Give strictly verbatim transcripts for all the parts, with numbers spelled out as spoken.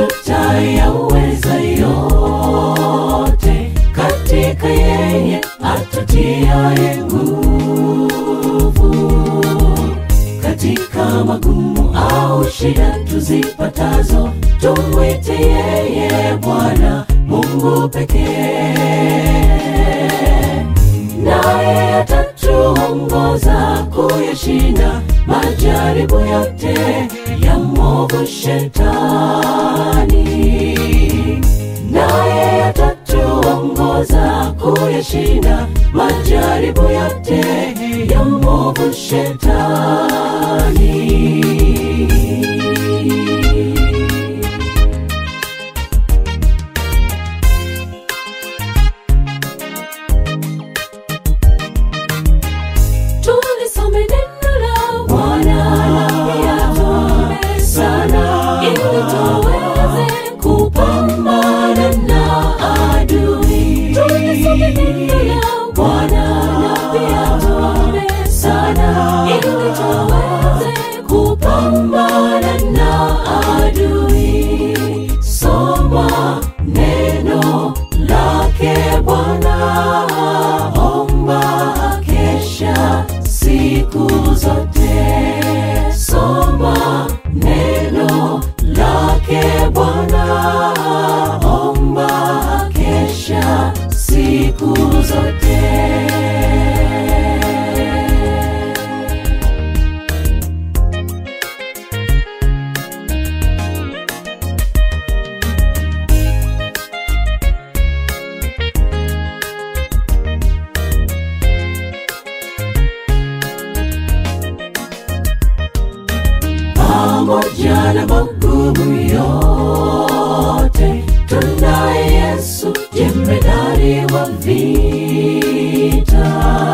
tutayaweza yote katika yeye atutiaye nguvu. Katika magumu au shida tuzipatazo, tumwite yeye Bwana Mungu pekee, naye atatuongoza kuyashinda majaribu yote ya mwovu Shetani. Naye atatuongoza kuyashinda majaribu yote ya mwovu Shetani. Tulisome neno la Bwana na pia tuombe sana, ili tuweze kupambana na adui. Tulisome neno la Bwana na pia tuombe sana, ili tuweze kupambana na adui. Soma neno lake Bwana, omba kesha siku zote. Soma neno lake Bwana, omba kesha siku zote. Pamoja na magumu yote, tunaye Yesu jemedari wa vita.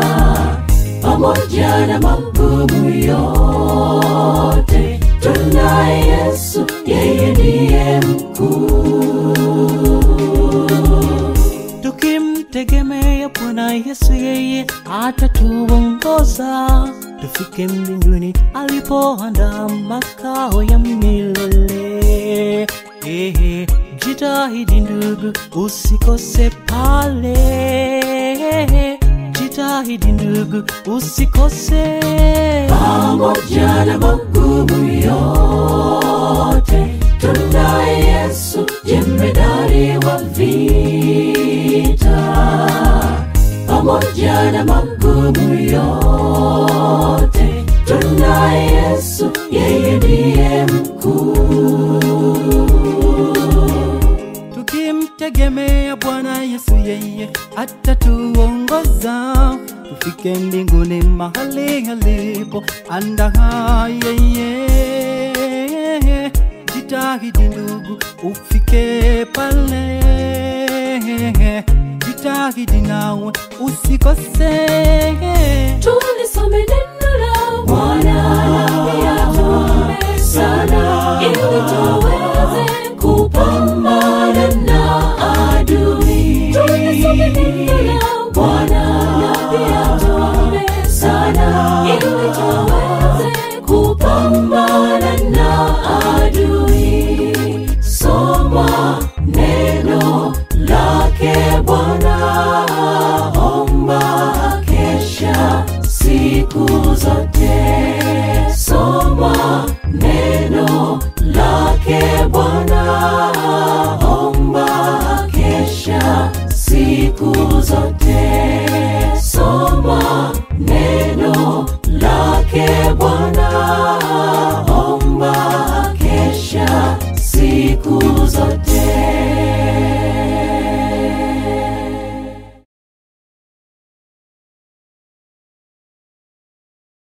Pamoja na magumu yote, tunaye Yesu, yeye ndiye mkuu. Tukimtegemea Bwana Yesu, yeye atatuongoza tufike mbinguni alipoandaa makao ya milele. Ehe, jitahidi ndugu usikose pale. Jitahidi ndugu usikose. Pamoja na magumu yote, tunaye Yesu jemedari wa vita. Pamoja na magumu yote, tunaye Yesu, yeye ndiye mkuu. Tukimtegemea Bwana Yesu, yeye atatuongoza tufike mbinguni mahali alipo andaa yeye. Jitahidi ndugu ufike pale. Jitahidi nawe usikose. Tulisome neno la Bwana na pia tuombe sana, ili tuweze kupambana na adui. Tulisome neno la Bwana